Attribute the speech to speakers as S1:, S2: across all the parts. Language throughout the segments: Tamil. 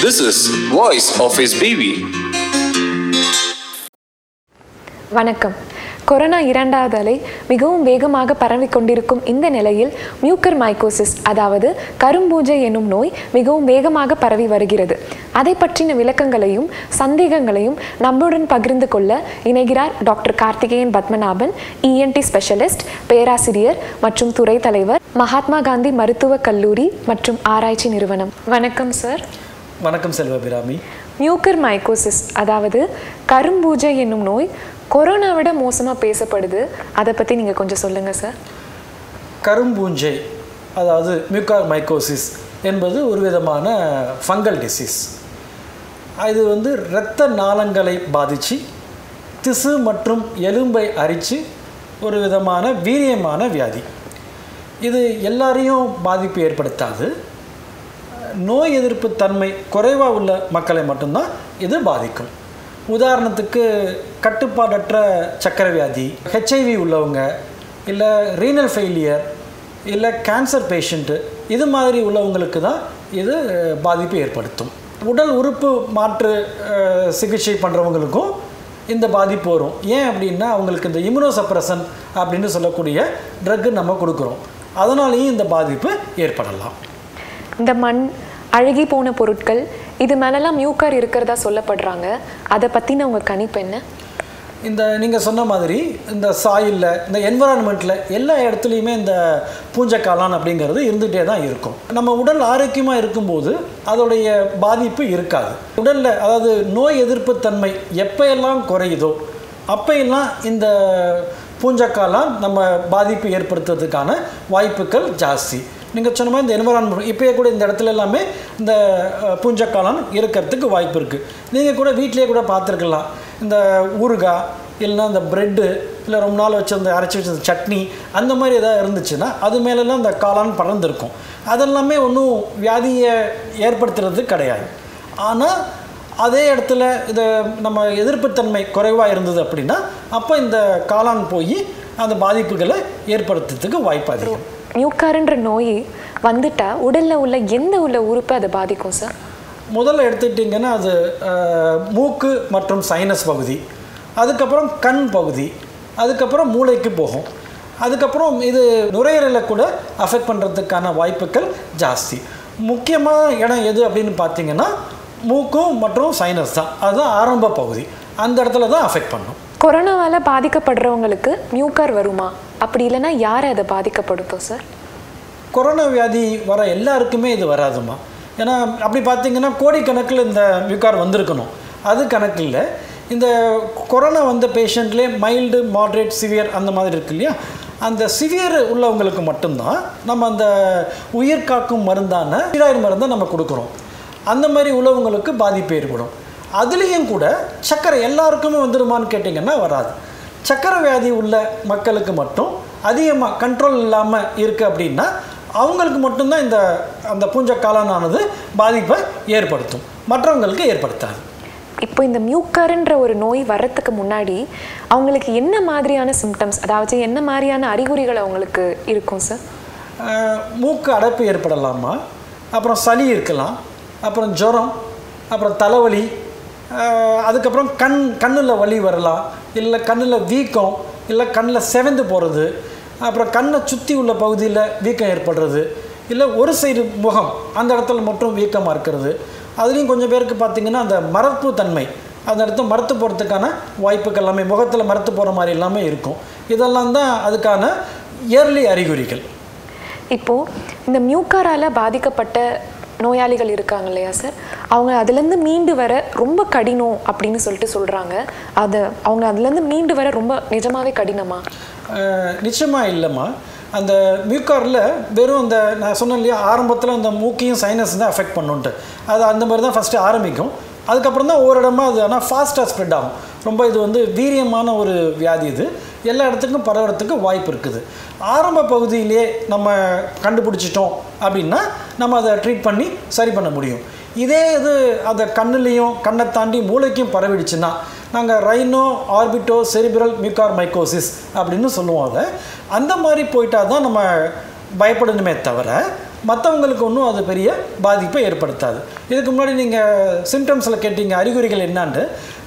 S1: This is Voice of his baby.
S2: வணக்கம். கொரோனா இரண்டாவது அலை மிகவும் வேகமாக பரவிக் கொண்டிருக்கும் இந்த நிலையில் மியூக்கர் மைக்கோசிஸ் அதாவது கரும்பூஞ்சை என்னும் நோய் மிகவும் வேகமாக பரவி வருகிறது. அதை பற்றின விளக்கங்களையும் சந்தேகங்களையும் நம்முடன் பகிர்ந்து கொள்ள இணைகிறார் doctor Karthikeyan Padmanabhan, ENT specialist, பேராசிரியர் மற்றும் துறை தலைவர், மகாத்மா காந்தி மருத்துவக் கல்லூரி மற்றும் ஆராய்ச்சி நிறுவனம். வணக்கம் சார்.
S3: வணக்கம் செல்வபிராமி.
S2: மியூக்கர் மைக்கோசிஸ் அதாவது கரும்பூஞ்சை என்னும் நோய் கொரோனா விட மோசமாக பேசப்படுது. அதை பற்றி நீங்கள் கொஞ்சம் சொல்லுங்கள் சார்.
S3: கரும்பூஞ்சை அதாவது மியூக்கர் மைக்கோசிஸ் என்பது ஒரு விதமான ஃபங்கல் டிசீஸ். இது இரத்த நாளங்களை பாதித்து திசு மற்றும் எலும்பை அரித்து ஒரு விதமான வீரியமான வியாதி. இது எல்லாரையும் பாதிப்பு ஏற்படுத்தாது. நோய் எதிர்ப்பு தன்மை குறைவாக உள்ள மக்களை மட்டும்தான் இது பாதிக்கும். உதாரணத்துக்கு கட்டுப்பாடற்ற சர்க்கரை வியாதி, ஹெச்ஐவி உள்ளவங்க, இல்லை ரீனல் ஃபெயிலியர், இல்லை கேன்சர் பேஷண்ட்டு, இது மாதிரி உள்ளவங்களுக்கு தான் இது பாதிப்பு ஏற்படுத்தும். உடல் உறுப்பு மாற்று சிகிச்சை பண்ணுறவங்களுக்கும் இந்த பாதிப்பு வரும். ஏன் அப்படின்னா அவங்களுக்கு இந்த இம்யூனோசப்ரசன் அப்படின்னு சொல்லக்கூடிய ட்ரக்கு நம்ம கொடுக்குறோம். அதனாலேயும் இந்த பாதிப்பு ஏற்படலாம்.
S2: இந்த மண், அழுகி போன பொருட்கள், இது மேலெல்லாம் மியூக்கர் இருக்கிறதா சொல்லப்படுறாங்க. அதை பற்றின உங்கள் கணிப்பு என்ன?
S3: இந்த நீங்கள் சொன்ன மாதிரி இந்த சாயிலில், இந்த என்விரான்மெண்ட்டில் எல்லா இடத்துலையுமே இந்த பூஞ்சைக்காளான் அப்படிங்கிறது இருந்துகிட்டே தான் இருக்கும். நம்ம உடல் ஆரோக்கியமாக இருக்கும்போது அதோடைய பாதிப்பு இருக்காது. உடலில் அதாவது நோய் எதிர்ப்பு தன்மை எப்போயெல்லாம் குறையுதோ அப்போயெல்லாம் இந்த பூஞ்சைக்காளான் நம்ம பாதிப்பு ஏற்படுத்துறதுக்கான வாய்ப்புகள் ஜாஸ்தி. நீங்கள் சொன்ன மாதிரி இந்த என்விரான்மெண்ட் இப்போயே கூட இந்த இடத்துல எல்லாமே இந்த பூஞ்சைக்காளான் இருக்கிறதுக்கு வாய்ப்பு இருக்குது. நீங்கள் கூட வீட்டிலேயே கூட பார்த்துருக்கலாம். இந்த ஊறுகாய் இல்லைன்னா இந்த ப்ரெட்டு இல்லை ரொம்ப நாள் வச்சுருந்த அரைச்சி வச்ச சட்னி அந்த மாதிரி எதாவது இருந்துச்சுன்னா அது மேலெல்லாம் இந்த காளான் பறந்துருக்கும். அதெல்லாமே ஒன்றும் வியாதியை ஏற்படுத்துறது கிடையாது. ஆனால் அதே இடத்துல இதை நம்ம எதிர்ப்புத்தன்மை குறைவாக இருந்தது அப்படின்னா அப்போ இந்த காளான் போய் அந்த பாதிப்புகளை ஏற்படுத்துறதுக்கு வாய்ப்பு அதிகம்.
S2: மியூக்கர்ன்ற நோய் வந்துட்டா உடலில் உள்ள எந்த உறுப்பை அதை பாதிக்கும் சார்?
S3: முதல்ல எடுத்துக்கிட்டிங்கன்னா அது மூக்கு மற்றும் சைனஸ் பகுதி, அதுக்கப்புறம் கண் பகுதி, அதுக்கப்புறம் மூளைக்கு போகும். அதுக்கப்புறம் இது நுரையீரலை கூட அஃபெக்ட் பண்ணுறதுக்கான வாய்ப்புகள் ஜாஸ்தி. முக்கியமான இடம் எது அப்படின்னு பார்த்தீங்கன்னா மூக்கும் மற்றும் சைனஸ் தான். அதுதான் ஆரம்ப பகுதி. அந்த இடத்துல தான் அஃபெக்ட் பண்ணும்.
S2: கொரோனாவால் பாதிக்கப்படுறவங்களுக்கு மியூக்கர் வருமா? அப்படி இல்லைன்னா யார் அதை பாதிக்கப்படுத்தோம் சார்?
S3: கொரோனா வியாதி வர எல்லாருக்குமே இது வராதுமா. ஏன்னா அப்படி பார்த்தீங்கன்னா கோடிக்கணக்கில் இந்த மியூக்கர் வந்திருக்கணும். அது கணக்கில் இந்த கொரோனா வந்த பேஷண்ட்லேயே மைல்டு, மாட்ரேட், சிவியர் அந்த மாதிரி இருக்கு இல்லையா, அந்த சிவியர் உள்ளவங்களுக்கு மட்டும்தான் நம்ம அந்த உயிர் காக்கும் மருந்தான ஸ்டீராய்டு மருந்தை நம்ம கொடுக்குறோம். அந்த மாதிரி உள்ளவங்களுக்கு பாதிப்பு ஏற்படும். அதுலேயும் கூட சர்க்கரை எல்லாருக்குமே வந்துடுமான்னு கேட்டிங்கன்னா வராது. சர்க்கரை வியாதி உள்ள மக்களுக்கு மட்டும் அதிகமாக கண்ட்ரோல் இல்லாமல் இருக்குது அப்படின்னா அவங்களுக்கு மட்டும்தான் அந்த பூஞ்சைக்காளானானது பாதிப்பை ஏற்படுத்தும், மற்றவங்களுக்கு ஏற்படுத்தாது.
S2: இப்போ இந்த மியூக்கர்ன்ற ஒரு நோய் வர்றதுக்கு முன்னாடி அவங்களுக்கு என்ன மாதிரியான சிம்டம்ஸ், அதாவது என்ன மாதிரியான அறிகுறிகள் அவங்களுக்கு இருக்கும் சார்?
S3: மூக்கு அடைப்பு ஏற்படலாமா, அப்புறம் சளி இருக்கலாம், அப்புறம் ஜுரம், அப்புறம் தலைவலி, அதுக்கப்புறம் கண்ணில் வலி வரலாம், இல்லை கண்ணில் வீக்கம், இல்லை கண்ணில் செவந்து போகிறது, அப்புறம் கண்ணை சுற்றி உள்ள பகுதியில் வீக்கம் ஏற்படுறது, இல்லை ஒரு சைடு முகம் அந்த இடத்துல மட்டும் வீக்கமாக இருக்கிறது. அதுலேயும் கொஞ்சம் பேருக்கு பார்த்திங்கன்னா அந்த மரப்பு தன்மை, அந்த இடத்துல மரத்து போகிறதுக்கான வாய்ப்புகள் எல்லாமே, முகத்தில் மரத்து போகிற மாதிரி எல்லாமே இருக்கும். இதெல்லாம் தான் அதுக்கான இயர்லி அறிகுறிகள்.
S2: இப்போது இந்த மியூக்கரால் பாதிக்கப்பட்ட நோயாளிகள் இருக்காங்க இல்லையா சார், அவங்க அதுலேருந்து மீண்டு வர ரொம்ப கடினம் அப்படின்னு சொல்கிறாங்க. அவங்க அதுலேருந்து மீண்டு வர ரொம்ப நிஜமாகவே கடினமா?
S3: நிச்சயமாக இல்லைம்மா. அந்த மியூக்கரில் வெறும் அந்த நான் சொன்னேன் இல்லையா, ஆரம்பத்தில் அந்த மூக்கையும் சைனஸ் தான் அஃபெக்ட் பண்ணுன்ட்டு, அது அந்த மாதிரி தான் ஃபஸ்ட்டு ஆரம்பிக்கும். அதுக்கப்புறம் தான் ஒவ்வொரு இடமா அது ஆனால் ஃபாஸ்ட்டாக ஸ்ப்ரெட் ஆகும். ரொம்ப இது வீரியமான ஒரு வியாதி. இது எல்லா இடத்துக்கும் பரவறதுக்கு வாய்ப்பு இருக்குது. ஆரம்ப பகுதியிலே நம்ம கண்டுபிடிச்சிட்டோம் அப்படின்னா நம்ம அதை ட்ரீட் பண்ணி சரி பண்ண முடியும். இதே இது அந்த கண்ணுலேயும் கண்ணை தாண்டி மூளைக்கும் பரவிடுச்சுன்னா நாங்கள் rhino orbito cerebral mucormycosis அப்படின்னு சொல்லுவோம். அதை அந்த மாதிரி போயிட்டால் தான் நம்ம பயப்படணுமே தவிர மற்றவங்களுக்கு ஒன்றும் அது பெரிய பாதிப்பை ஏற்படுத்தாது. இதுக்கு முன்னாடி நீங்கள் சிம்டம்ஸில் கேட்டீங்க அறிகுறிகள் என்னான்னு.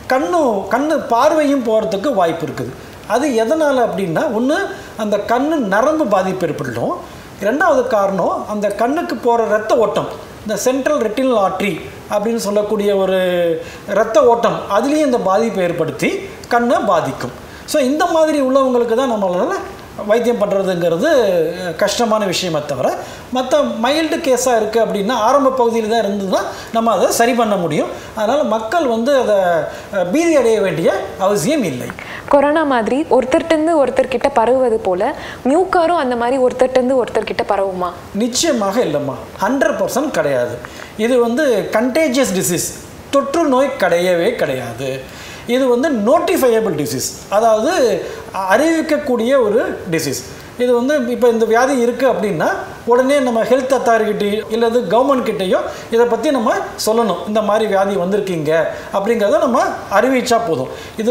S3: கண்ணு பார்வையும் போகிறதுக்கு வாய்ப்பு இருக்குது. அது எதனால் அப்படின்னா, ஒன்று அந்த கண்ணு நரம்பு பாதிப்பு ஏற்படும். ரெண்டாவது காரணம் அந்த கண்ணுக்கு போகிற இரத்த ஓட்டம், இந்த சென்ட்ரல் ரெட்டினல் ஆர்ட்ரி அப்படின்னு சொல்லக்கூடிய ஒரு இரத்த ஓட்டம், அதுலேயும் இந்த பாதிப்பை ஏற்படுத்தி கண்ணை பாதிக்கும். ஸோ இந்த மாதிரி உள்ளவங்களுக்கு தான் நம்மளால் வைத்தியம் பண்ணுறதுங்கிறது கஷ்டமான விஷயமே தவிர, மற்ற மைல்டு கேஸாக இருக்குது அப்படின்னா ஆரம்ப பகுதியில் தான் இருந்ததுன்னா நம்ம அதை சரி பண்ண முடியும். அதனால் மக்கள் அதை பீதி அடைய வேண்டிய அவசியம் இல்லை.
S2: கொரோனா மாதிரி ஒருத்தர்கிட்ட ஒருத்தர்கிட்ட பரவுவது போல மியூக்கரும் அந்த மாதிரி ஒருத்தர்கிட்ட ஒருத்தர்கிட்ட பரவுமா?
S3: நிச்சயமாக இல்லைம்மா, 100% கிடையாது. இது கண்டேஜியஸ் டிசீஸ், தொற்று நோய் கிடையவே கிடையாது. இது நோட்டிஃபையபிள் டிசீஸ், அதாவது அறிவிக்கக்கூடிய ஒரு டிசீஸ். இது இப்போ இந்த வியாதி இருக்குது அப்படின்னா உடனே நம்ம ஹெல்த் அத்தாரிட்டி இல்லது கவர்மெண்ட் கிட்டேயோ இதை பற்றி நம்ம சொல்லணும், இந்த மாதிரி வியாதி வந்திருக்கீங்க அப்படிங்கிறத நம்ம அறிவிச்சா போதும். இது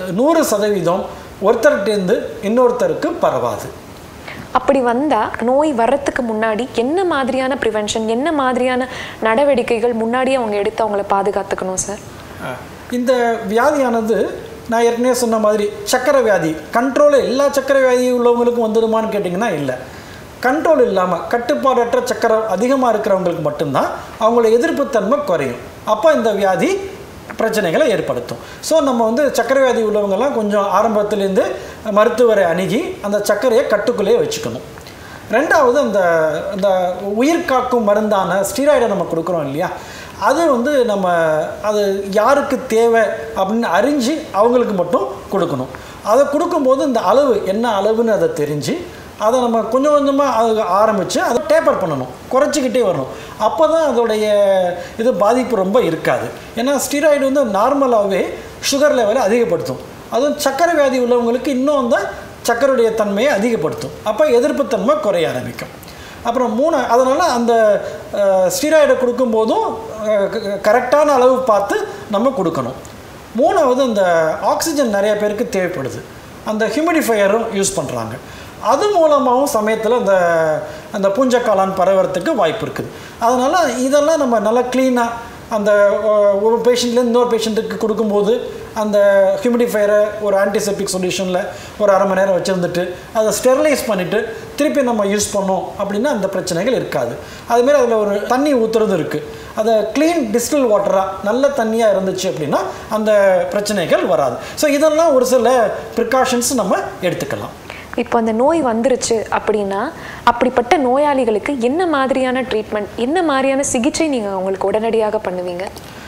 S3: 100% ஒருத்தர்கிட்டேருந்து இன்னொருத்தருக்கு பரவாது.
S2: அப்படி வந்தால் நோய் வர்றதுக்கு முன்னாடி என்ன மாதிரியான ப்ரிவென்ஷன், என்ன மாதிரியான நடவடிக்கைகள் முன்னாடியே அவங்க எடுத்து அவங்கள பாதுகாத்துக்கணும் சார்?
S3: இந்த வியாதியானது நான் ஏற்கனவே சொன்ன மாதிரி சக்கரை வியாதி கண்ட்ரோலில் எல்லா சக்கரை வியாதி உள்ளவங்களுக்கும் வந்துடுமான்னு கேட்டிங்கன்னா இல்லை. கண்ட்ரோல் இல்லாமல் கட்டுப்பாடற்ற சக்கரை அதிகமாக இருக்கிறவங்களுக்கு மட்டும்தான் அவங்களோட எதிர்ப்புத்தன்மை குறையும். அப்போ இந்த வியாதி பிரச்சனைகளை ஏற்படுத்தும். ஸோ நம்ம சக்கரை வியாதி உள்ளவங்கெல்லாம் கொஞ்சம் ஆரம்பத்துலேருந்து மருத்துவரை அணுகி அந்த சர்க்கரையை கட்டுக்குள்ளேயே வச்சுக்கணும். ரெண்டாவது அந்த உயிர் காக்கும் மருந்தான ஸ்டீராய்டை நம்ம கொடுக்குறோம் இல்லையா, அது நம்ம அது யாருக்கு தேவை அப்படின்னு அறிஞ்சு அவங்களுக்கு மட்டும் கொடுக்கணும். அதை கொடுக்கும்போது இந்த அளவு என்ன அளவுன்னு அதை தெரிஞ்சு அதை நம்ம கொஞ்சம் கொஞ்சமாக அது ஆரம்பித்து அதை டேப்பர் பண்ணணும், குறைச்சிக்கிட்டே வரணும். அப்போ தான் அதோடைய இது பாதிப்பு ரொம்ப இருக்காது. ஏன்னா ஸ்டீராய்டு நார்மலாகவே சுகர் லெவலை அதிகப்படுத்தும். அதுவும் சக்கரை வியாதி உள்ளவங்களுக்கு இன்னும் அந்த சக்கரையுடைய தன்மையை அதிகப்படுத்தும். அப்போ எதிர்ப்புத்தன்மை குறைய ஆரம்பிக்கும். அப்புறம் அதனால் அந்த ஸ்டீராய்டை கொடுக்கும்போதும் கரெக்டான அளவு பார்த்து நம்ம கொடுக்கணும். மூணாவது அந்த ஆக்சிஜன் நிறைய பேருக்கு தேவைப்படுது, அந்த ஹியூமிடிஃபையரும் யூஸ் பண்ணுறாங்க. அது மூலமாகவும் சமயத்தில் அந்த பூஞ்சக்காளான் பரவறதுக்கு வாய்ப்பு இருக்குது. அதனால் இதெல்லாம் நம்ம நல்லா க்ளீனாக அந்த ஒரு பேஷண்ட்லேருந்து இன்னொரு பேஷண்ட்டுக்கு கொடுக்கும்போது அந்த ஹியூமிடிஃபையரை ஒரு ஆன்டிசெப்டிக் சொல்யூஷனில் ஒரு அரை மணி நேரம் வச்சுருந்துட்டு அதை ஸ்டெரிலைஸ் பண்ணிவிட்டு திருப்பி நம்ம யூஸ் பண்ணோம் அப்படின்னா அந்த பிரச்சனைகள் இருக்காது. அதுமாரி அதில் ஒரு தண்ணி ஊற்றுறது இருக்குது, அதை க்ளீன் டிஸ்டில் வாட்டராக நல்ல தண்ணியாக இருந்துச்சு அப்படின்னா அந்த பிரச்சனைகள் வராது. ஸோ இதெல்லாம் ஒரு சில ப்ரிகாஷன்ஸ் நம்ம எடுத்துக்கலாம்.
S2: இப்போ அந்த நோய் வந்துருச்சு அப்படின்னா அப்படிப்பட்ட நோயாளிகளுக்கு என்ன மாதிரியான ட்ரீட்மெண்ட், என்ன மாதிரியான சிகிச்சை நீங்கள் அவங்களுக்கு உடனடியாக பண்ணுவீங்க?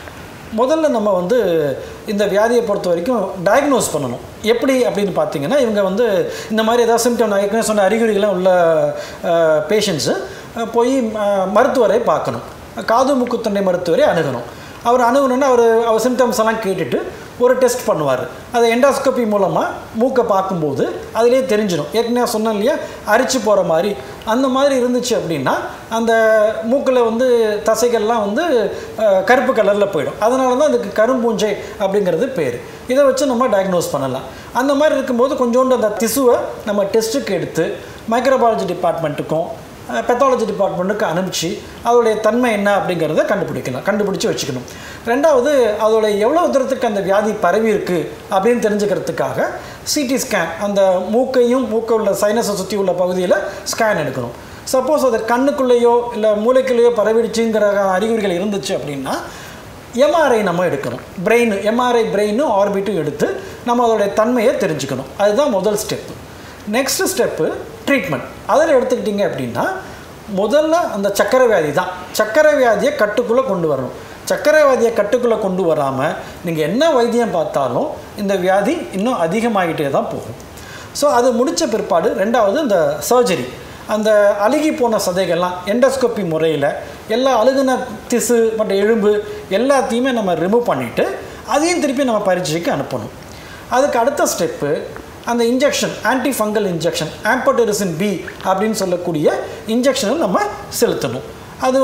S3: முதல்ல நம்ம இந்த வியாதியை பொறுத்த வரைக்கும் டயக்னோஸ் பண்ணணும். எப்படி அப்படின்னு பார்த்தீங்கன்னா, இவங்க இந்த மாதிரி ஏதாவது சிம்டம், நான் ஏற்கனவே சொன்ன அறிகுறிகள்லாம் உள்ள பேஷண்ட்ஸு போய் மருத்துவரை பார்க்கணும். காது மூக்கு தொண்டை மருத்துவரை அணுகணும். அவர் அணுகணுன்னா அவர் சிம்டம்ஸ் எல்லாம் கேட்டுட்டு ஒரு டெஸ்ட் பண்ணுவார். அதை எண்டாஸ்கோபி மூலமாக மூக்கை பார்க்கும்போது அதிலே தெரிஞ்சிடும். ஏற்கனவே சொன்னோம் இல்லையா, அரிச்சு போகிற மாதிரி அந்த மாதிரி இருந்துச்சு அப்படின்னா அந்த மூக்கில் தசைகள்லாம் கருப்பு கலரில் போயிடும். அதனால தான் அதுக்கு கரும்பூஞ்சை அப்படிங்கிறது பேர். இதை வச்சு நம்ம டயக்னோஸ் பண்ணலாம். அந்த மாதிரி இருக்கும்போது கொஞ்சோண்டு அந்த திசுவை நம்ம டெஸ்ட்டுக்கு எடுத்து மைக்ரோபாலஜி டிபார்ட்மெண்ட்டுக்கும் பெத்தாலஜி டிபார்ட்மெண்ட்டுக்கு அனுப்பிச்சு அதோடைய தன்மை என்ன அப்படிங்கிறத கண்டுபிடிச்சி வச்சுக்கணும். ரெண்டாவது, அதோட எவ்வளோ தூரத்துக்கு அந்த வியாதி பரவி இருக்குது அப்படின்னு தெரிஞ்சுக்கிறதுக்காக சிடி ஸ்கேன், அந்த மூக்கையும் மூக்கை உள்ள சைனஸை சுற்றி உள்ள பகுதியில் ஸ்கேன் எடுக்கணும். சப்போஸ் அது கண்ணுக்குள்ளேயோ இல்லை மூளைக்குள்ளேயோ பரவிடுச்சுங்கிற அறிகுறிகள் இருந்துச்சு அப்படின்னா எம்ஆர்ஐ நம்ம எடுக்கணும். எம்ஆர்ஐ பிரெயினும் ஆர்பிட்டும் எடுத்து நம்ம அதோடைய தன்மையை தெரிஞ்சுக்கணும். அதுதான் முதல் ஸ்டெப்பு. Next step treatment. அதில் எடுத்துக்கிட்டிங்க அப்படின்னா முதல்ல அந்த சக்கரை வியாதி தான். சக்கரை வியாதியை கட்டுக்குள்ளே கொண்டு வரணும். சக்கரை வியாதியை கட்டுக்குள்ளே கொண்டு வராமல் நீங்கள் என்ன வைத்தியம் பார்த்தாலும் இந்த வியாதி இன்னும் அதிகமாகிட்டே தான் போகும். ஸோ அது முடித்த பிற்பாடு ரெண்டாவது இந்த சர்ஜரி, அந்த அழுகி போன சதைகள்லாம் எண்டோஸ்கோபி முறையில் எல்லா அழுகுன திசு மற்றும் எலும்பு எல்லாத்தையுமே நம்ம ரிமூவ் பண்ணிவிட்டு அதையும் திருப்பி நம்ம பரீட்சைக்கு அனுப்பணும். அதுக்கு அடுத்த ஸ்டெப்பு அந்த injection, anti fungal injection, amphotericin B அப்படின்னு சொல்லக்கூடிய இன்ஜெக்ஷனை நம்ம செலுத்தணும். அது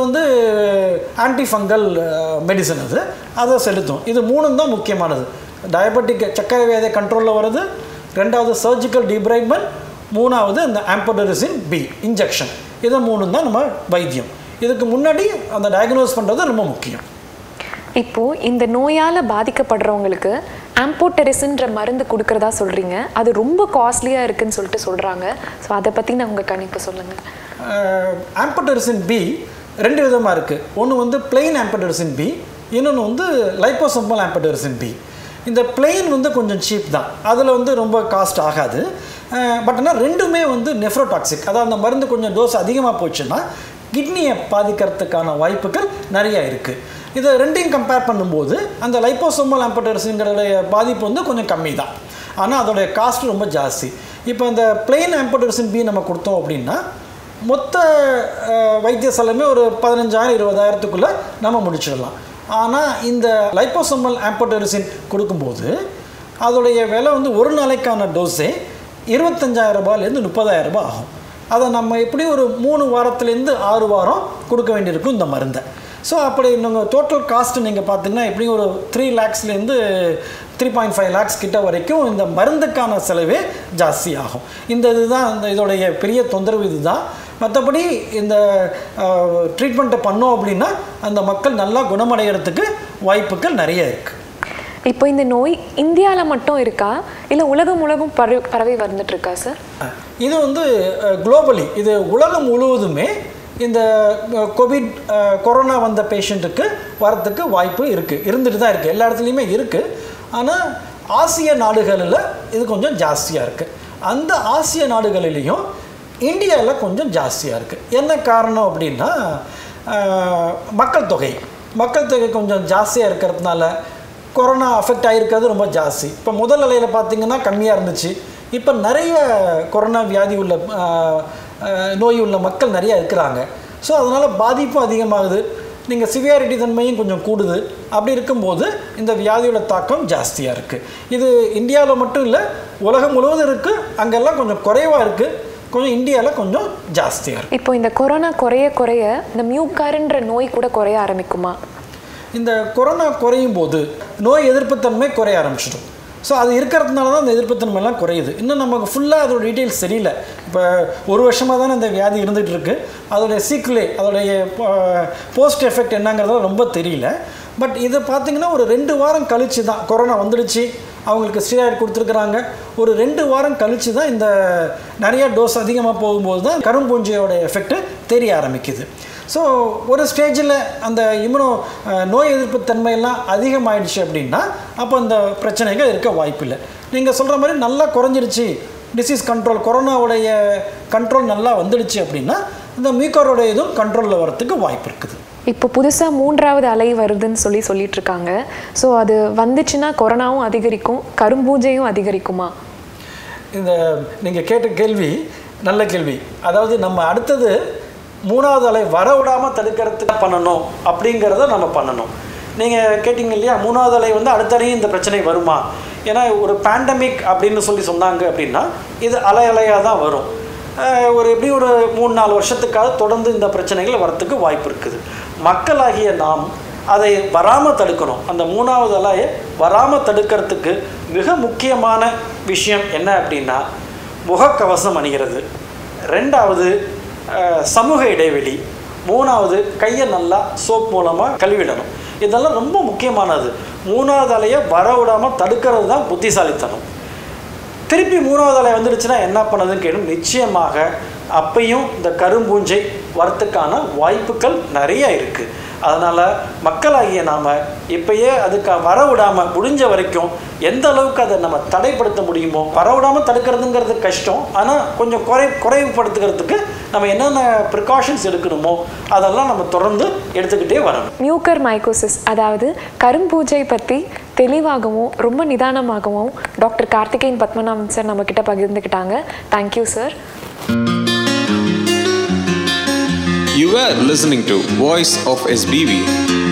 S3: ஆன்டி ஃபங்கல் மெடிசன், அதை செலுத்தும். இது மூணும் தான் முக்கியமானது. டயபெட்டிக் சக்கரை வியாதியை கண்ட்ரோலில் வர்றது, ரெண்டாவது சர்ஜிக்கல் டிப்ரைட்மெண்ட், மூணாவது இந்த ஆம்படோரிசின் பி இன்ஜெக்ஷன். இதை 3 தான் நம்ம வைத்தியம். இதுக்கு முன்னாடி அந்த டயக்னோஸ் பண்ணுறது ரொம்ப முக்கியம்.
S2: இப்போது இந்த நோயால் பாதிக்கப்படுறவங்களுக்கு ஆம்போடெரிசின்ற மருந்து கொடுக்குறதா சொல்கிறீங்க. அது ரொம்ப காஸ்ட்லியாக இருக்குதுன்னு சொல்லிட்டு சொல்கிறாங்க. ஸோ அதை பற்றி நான் உங்கள் கணிப்பு சொல்லுங்கள்.
S3: ஆம்போடெரிசின் பி 2 விதமாக இருக்குது. ஒன்று வந்து பிளெயின் ஆம்போடெரிசின் பி, இன்னொன்று வந்து லைப்போசோமல் ஆம்போடெரிசின் பி. இந்த பிளெயின் வந்து கொஞ்சம் சீப் தான், அதில் வந்து ரொம்ப காஸ்ட் ஆகாது. பட் ஆனால் ரெண்டுமே வந்து நெஃப்ரோடாக்சிக், அதாவது அந்த மருந்து கொஞ்சம் டோஸ் அதிகமாக போச்சுன்னா கிட்னியை பாதிக்கிறதுக்கான வாய்ப்புகள் நிறையா இருக்குது. இதை ரெண்டையும் கம்பேர் பண்ணும்போது அந்த லைப்போசோமல் ஆம்போடெரிசின்களுடைய பாதிப்பு வந்து கொஞ்சம் கம்மி தான், ஆனால் அதோடைய காஸ்ட் ரொம்ப ஜாஸ்தி. இப்போ இந்த பிளெயின் ஆம்போடெரிசின் பி நம்ம கொடுத்தோம் அப்படின்னா மொத்த வைத்திய செலவுமே ஒரு 15,000-20,000க்குள்ளே நம்ம முடிச்சிடலாம். ஆனால் இந்த லைப்போசோமல் ஆம்போடெரிசின் கொடுக்கும்போது அதோடைய விலை வந்து ஒரு நாளைக்கான டோஸே 25,000 30,000 ஆகும். அதை நம்ம எப்படி ஒரு 3 வாரத்துலேருந்து 6 வாரம் கொடுக்க வேண்டியிருக்கும் இந்த மருந்தை. ஸோ அப்படி நீங்கள் டோட்டல் காஸ்ட்டு நீங்கள் பார்த்தீங்கன்னா எப்படியும் ஒரு 3 lakhsலேருந்து 3.5 lakhs கிட்ட வரைக்கும் இந்த மருந்துக்கான செலவே ஜாஸ்தி ஆகும். இதுதான் இதோடைய பெரிய தொந்தரவு. இதுதான். மற்றபடி இந்த ட்ரீட்மெண்ட்டை பண்ணோம் அப்படின்னா அந்த மக்கள் நல்லா குணமடைகிறதுக்கு வாய்ப்புகள் நிறைய இருக்குது.
S2: இப்போ இந்த நோய் இந்தியாவில் மட்டும் இருக்கா இல்லை உலகம் பரவி வந்துட்டுருக்கா சார்?
S3: இது வந்து குளோபலி, இது உலகம் முழுவதுமே இந்த கொரோனா வந்த பேஷண்ட்டுக்கு வரத்துக்கு வாய்ப்பு இருக்குது, இருந்துட்டு தான் இருக்குது, எல்லா இடத்துலையுமே இருக்குது. ஆனால் ஆசிய நாடுகளில் இது கொஞ்சம் ஜாஸ்தியாக இருக்குது. அந்த ஆசிய நாடுகளிலையும் இந்தியாவில் கொஞ்சம் ஜாஸ்தியாக இருக்குது. என்ன காரணம் அப்படின்னா மக்கள் தொகை கொஞ்சம் ஜாஸ்தியாக இருக்கிறதுனால கொரோனா அஃபெக்ட் ஆகிருக்கிறது ரொம்ப ஜாஸ்தி. இப்போ முதல் அலையில் பார்த்திங்கன்னா கம்மியாக இருந்துச்சு. இப்போ நிறைய கொரோனா வியாதி உள்ள நோய் உள்ள மக்கள் நிறையா இருக்கிறாங்க. ஸோ அதனால் பாதிப்பும் அதிகமாகுது, நீங்கள் சிவியாரிட்டி தன்மையும் கொஞ்சம் கூடுது. அப்படி இருக்கும்போது இந்த வியாதியோட தாக்கம் ஜாஸ்தியாக இருக்குது. இது இந்தியாவில் மட்டும் இல்லை, உலகம் முழுவதும் இருக்குது. அங்கெல்லாம் கொஞ்சம் குறைவாக இருக்குது, கொஞ்சம் இந்தியாவில் கொஞ்சம் ஜாஸ்தியாக இருக்குது.
S2: இப்போ இந்த கொரோனா குறைய இந்த மியூக்கர்ன்ற நோய் கூட குறைய ஆரம்பிக்குமா?
S3: இந்த கொரோனா குறையும் போது நோய் எதிர்ப்புத்தன்மை குறைய ஆரம்பிச்சிடும். ஸோ அது இருக்கிறதுனால தான் அந்த எதிர்ப்புத்தன்மைலாம் குறையுது. இன்னும் நமக்கு ஃபுல்லாக அதோட டீட்டெயில்ஸ் தெரியல. இப்போ 1 வருஷமாக தானே இந்த வியாதி இருந்துகிட்டு இருக்குது. அதோடைய சீக்குலே, அதோடைய போஸ்ட் எஃபெக்ட் என்னங்கிறதெல்லாம் ரொம்ப தெரியல. பட் இதை பார்த்திங்கன்னா ஒரு 2 வாரம் கழித்து தான் கொரோனா வந்துடுச்சு, அவங்களுக்கு ஸ்டீராய்டு கொடுத்துருக்குறாங்க. ஒரு 2 வாரம் கழித்து தான் இந்த நிறைய டோஸ் அதிகமாக போகும்போது தான் கரும்பூஞ்சையோட எஃபெக்ட்டு தெரிய ஆரம்பிக்குது. ஸோ ஒரு ஸ்டேஜில் அந்த நோய் எதிர்ப்பு தன்மையெல்லாம் அதிகமாகிடுச்சு அப்படின்னா அப்போ அந்த பிரச்சனைகள் இருக்க வாய்ப்பில்லை. நீங்கள் சொல்கிற மாதிரி நல்லா குறைஞ்சிருச்சு, டிசீஸ் கண்ட்ரோல், கொரோனாவுடைய கண்ட்ரோல் நல்லா வந்துடுச்சு அப்படின்னா இந்த மியூக்கரோட இதுவும் கண்ட்ரோலில் வரத்துக்கு வாய்ப்பு இருக்குது.
S2: இப்போ புதுசாக 3வது அலை வருதுன்னு சொல்லிட்டு இருக்காங்க. ஸோ அது வந்துச்சுன்னா கொரோனாவும் அதிகரிக்கும், கரும்பூஞ்சையும் அதிகரிக்குமா?
S3: இந்த நீங்கள் கேட்ட கேள்வி நல்ல கேள்வி. அதாவது நம்ம அடுத்தது 3வது அலை வர விடாமல் தடுக்கிறதுக்கு பண்ணணும் அப்படிங்கிறத நம்ம பண்ணணும். நீங்கள் கேட்டிங்க இல்லையா, 3வது அலை வந்து அடுத்தடையும் இந்த பிரச்சனை வருமா? ஏன்னா ஒரு பேண்டமிக் அப்படின்னு சொன்னாங்க அப்படின்னா இது அலையாக தான் வரும். எப்படி ஒரு 3-4 வருஷத்துக்காக தொடர்ந்து இந்த பிரச்சனைகள் வரத்துக்கு வாய்ப்பு இருக்குது. மக்களாகிய நாம் அதை வராமல் தடுக்கணும். அந்த 3வது அலையை வராமல் தடுக்கிறதுக்கு மிக முக்கியமான விஷயம் என்ன அப்படின்னா முகக்கவசம் அணிகிறது, 2வது சமூக இடைவெளி, 3வது கையை நல்லா சோப் மூலமாக கழுவிடணும். இதெல்லாம் ரொம்ப முக்கியமானது. 3வது அலையை வர விடாமல் தடுக்கிறது தான் புத்திசாலித்தனம். திருப்பி 3வது அலை வந்துடுச்சுன்னா என்ன பண்ணுறதுன்னு கேட்டும், நிச்சயமாக அப்பையும் இந்த கரும்பூஞ்சை வரத்துக்கான வாய்ப்புகள் நிறைய இருக்குது. அதனால் மக்களாகிய நாம் இப்போயே அதுக்கு வர விடாமல் முடிஞ்ச வரைக்கும் எந்த அளவுக்கு அதை நம்ம தடைப்படுத்த முடியுமோ, வர விடாமல் தடுக்கிறதுங்கிறது கஷ்டம். ஆனால் கொஞ்சம் குறைவுபடுத்துக்கிறதுக்கு நம்ம என்னென்ன ப்ரிகாஷன்ஸ் எடுக்கணுமோ அதெல்லாம் நம்ம தொடர்ந்து எடுத்துக்கிட்டே வரணும்.
S2: மியூக்கர் மைக்கோசிஸ் அதாவது கரும்பூஞ்சை பற்றி தெளிவாகவும் ரொம்ப நிதானமாகவும் டாக்டர் கார்த்திகேயன் பத்மநாபன் சார் நம்மக்கிட்ட பகிர்ந்துக்கிட்டாங்க. Thank you sir.
S1: You were listening to Voice of SBV.